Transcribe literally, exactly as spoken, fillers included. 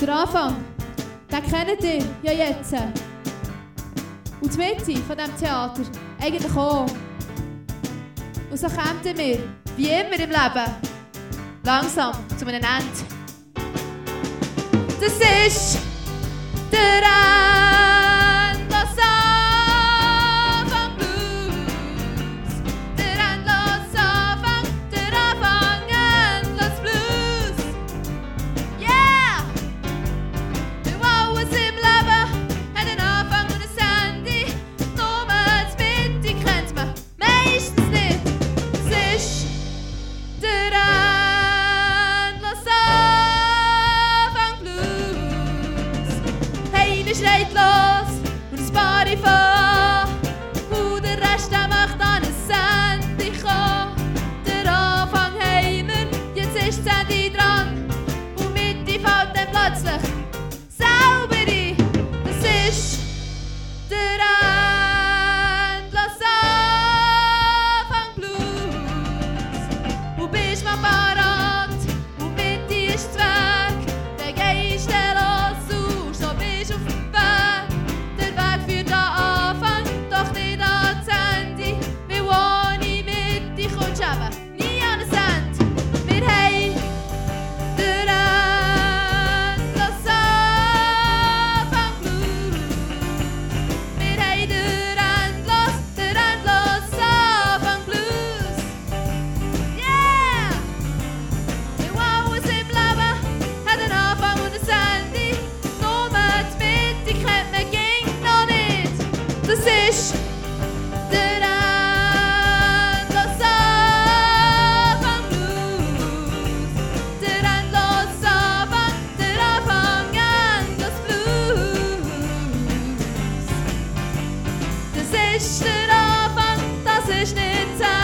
Der Anfang, den kennt ihr ja jetzt. Und die Mitte von diesem Theater eigentlich auch. Und so kommen wir, wie immer im Leben, langsam zu einem Ende. Das ist der endlose Anfang Blues. Der endlose Anfang, der Anfang endlos Blues. Yeah! Weil alles im Leben hat einen Anfang und ein Ende. Nur die Mitte kennt man meistens nicht. Es ist der endlose Anfang Blues. Einer schreit los und ein paar von. Und der Rest der macht an ein Ende kommen. Der Anfang haben wir, jetzt ist das Ende dran. Und Mitte fällt dann plötzlich selber ein. Das ist der endlose Anfang Blues. Und bist mal parat und Mitte ist weg. Dann gehst du los und so bist du auf dem Weg. Der Weg führt an Anfang, doch nicht ans Ende. Weil ohne Mitte kommst du eben nie an ein Ende. Wir haben den endlosen Anfang Blues. Wir haben den endlos, den endlosen Anfang Blues. Yeah! Weil alles im Leben hat einen Anfang und ein Ende. Nur die Mitte kennt man ging noch nicht. Das ist der endlose Anfang Blues. Der endlose Anfang, der Anfang endlos Blues. Das ist der Anfang, das ist nicht das Ende.